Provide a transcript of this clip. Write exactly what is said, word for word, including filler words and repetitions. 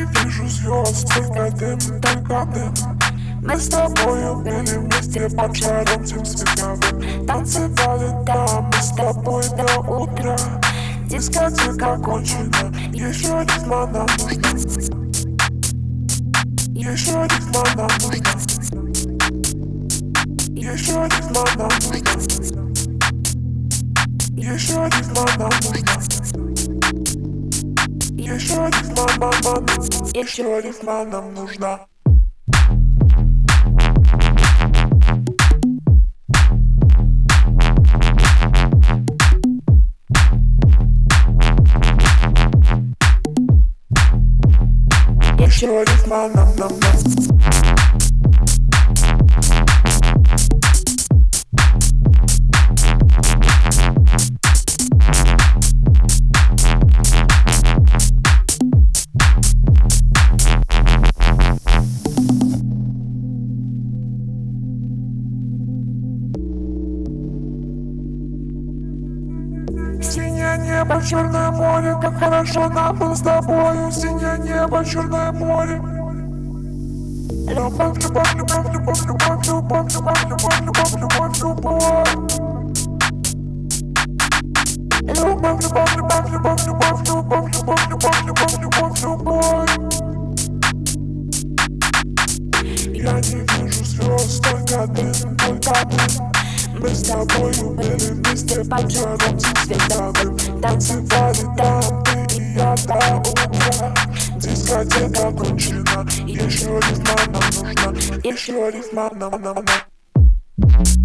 вижу звезд, только дым, только дым. Мы с тобою были вместе под шаром всем световым. Танцевали там мы с тобой до утра. Дискотека кончена, еще ритма нам нужна. Еще ритма нам нужна. Еще ритма нам нужна. Еще ритма нам нужна. Еще ритма нам нужна. Еще ритма нам нужна. Еще ритма нам нужна. Синее небо, черное море, как хорошо нам было с тобою. Синее небо, черное море. Любовь, любовь, любовь, любовь, любовь, любовь, любовь, любовь, любовь, любовь, любовь. Любовь, любовь, любовь, любовь, любовь, любовь, любовь, любовь, любовь, любовь, любовь. Я не вижу звезд, только дым, только дым. Мы с тобою были вместе под шаром световым. Танцевали там ты и я до утра. Дискотека кончена, еще ритма нам нужна. Еще ритма нам нужна.